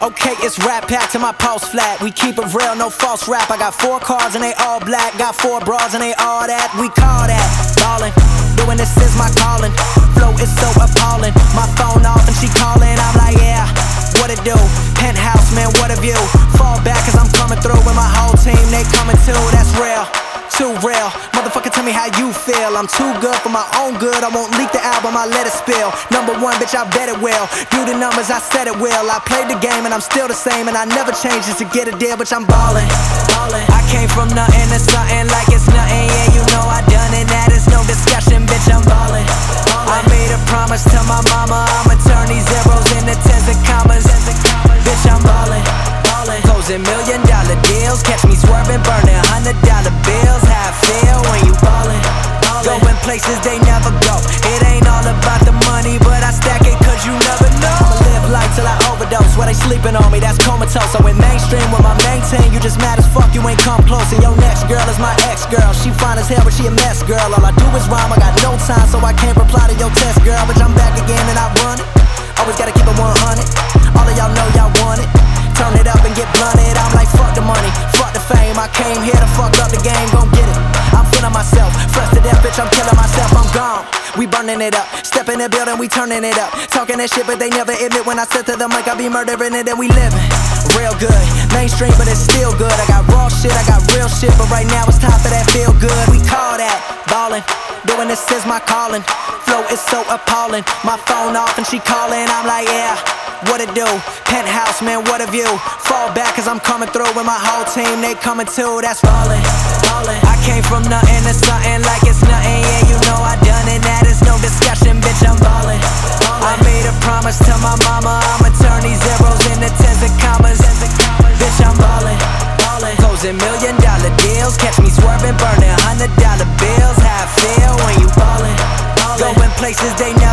Okay, it's Rat Pack to my pulse flat. We keep it real, no false rap. I got 4 cars and they all black. Got 4 bras and they all that. We call that ballin'. Doing this is my calling. Flow is so appalling. My phone off and she calling. I'm like, yeah, what it do? Penthouse, man, what a view. Fall back cause I'm coming through with my whole team. They coming too, that's real. Too real, motherfucker, tell me how you feel. I'm too good for my own good. I won't leak the album, I let it spill. Number 1, bitch, I bet it will. Do the numbers, I said it will. I played the game and I'm still the same, and I never changed just to get a deal, bitch, I'm ballin'. I came from nothing to something like it's nothing. Yeah, you know I done it, that is no discussion, bitch, I'm ballin'. I made a promise to my mama, I'ma turn these zeros into tens and commas. Bitch, I'm ballin'. Closing $1 million deals, catch me swerving, burning $100 bills. How I feel when you ballin'. Going places they never go. It ain't all about the money, but I stack it cause you never know. I'ma live life till I overdose. While they sleeping on me, that's comatose. I went mainstream with my main team. You just mad as fuck, you ain't come close. And your next girl is my ex-girl. She fine as hell, but she a mess, girl. All I do is rhyme, I got no time, so I can't reply to your test, girl. But I'm back again and I run it. Always gotta keep it 100. All of y'all know y'all want it. Turn it up and get blunted. I'm like, fuck the money, fuck the fame. I came here to fuck up the game, gon' get it. I'm feeling myself, fresh to death, bitch, I'm killing myself, I'm gone. We burning it up, step in the building, we turning it up. Talking that shit, but they never admit when I said to them like I be murdering it and we living. Real good, mainstream, but it's still good. I got raw shit, I got real shit, but right now it's time for that feel good. We call that ballin', doing this is my calling. Flow is so appalling, my phone off and she calling. I'm like, yeah, what it do? Penthouse, man, what a view. Fall back cause I'm coming through with my whole team. They coming too, that's ballin'. I came from nothing to something like it's nothing. Yeah, you know I done it, that is no discussion, bitch, I'm ballin'. I made a promise to my mama, I'ma turn these zeros into tens and commas. Bitch, I'm ballin'. Closing $1 million deals, catch me swerving, burning $100 bills. How I feel when you ballin'. Going places they never